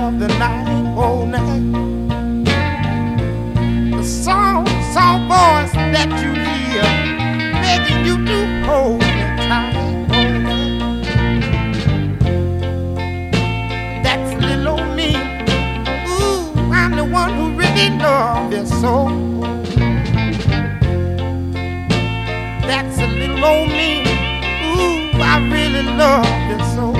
of the night, oh night. The soft voice that you hear begging you to hold me tight, oh night. That's little old me. Ooh, I'm the one who really loves you so. That's a little old me. Ooh, I really love you so.